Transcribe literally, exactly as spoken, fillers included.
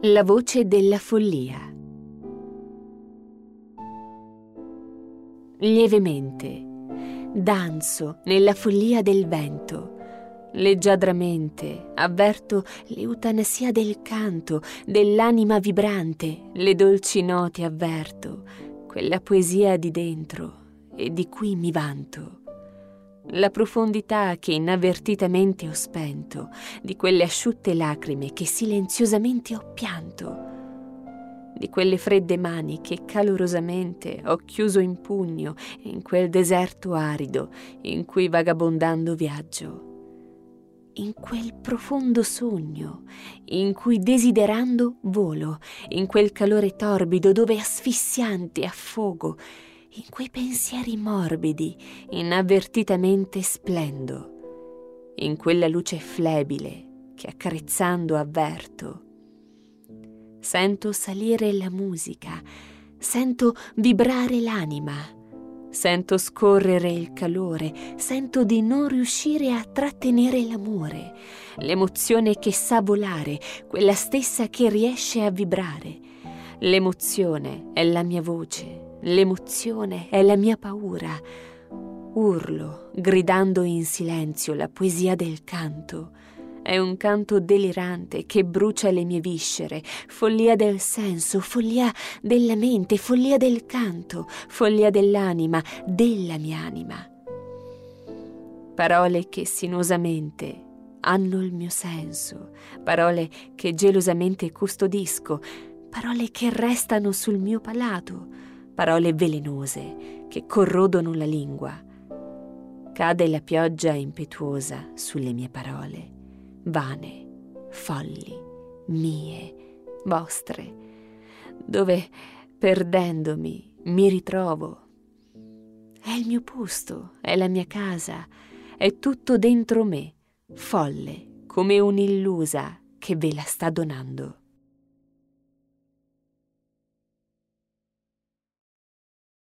La voce della follia. Lievemente danzo nella follia del vento, leggiadramente avverto l'eutanasia del canto, dell'anima vibrante, le dolci note avverto, quella poesia di dentro e di cui mi vanto. La profondità che inavvertitamente ho spento, di quelle asciutte lacrime che silenziosamente ho pianto, di quelle fredde mani che calorosamente ho chiuso in pugno in quel deserto arido in cui vagabondando viaggio, in quel profondo sogno in cui desiderando volo, in quel calore torbido dove asfissiante affogo, in quei pensieri morbidi inavvertitamente splendo, in quella luce flebile che accarezzando avverto. Sento salire la musica, sento vibrare l'anima, sento scorrere il calore, sento di non riuscire a trattenere l'amore, l'emozione che sa volare, quella stessa che riesce a vibrare. L'emozione è la mia voce. L'emozione è la mia paura. Urlo, gridando in silenzio la poesia del canto. È un canto delirante che brucia le mie viscere, follia del senso, follia della mente, follia del canto, follia dell'anima, della mia anima. Parole che sinuosamente hanno il mio senso, parole che gelosamente custodisco, parole che restano sul mio palato, parole velenose che corrodono la lingua. Cade la pioggia impetuosa sulle mie parole, vane, folli, mie, vostre, dove, perdendomi, mi ritrovo. È il mio posto, è la mia casa, è tutto dentro me, folle come un'illusa che ve la sta donando.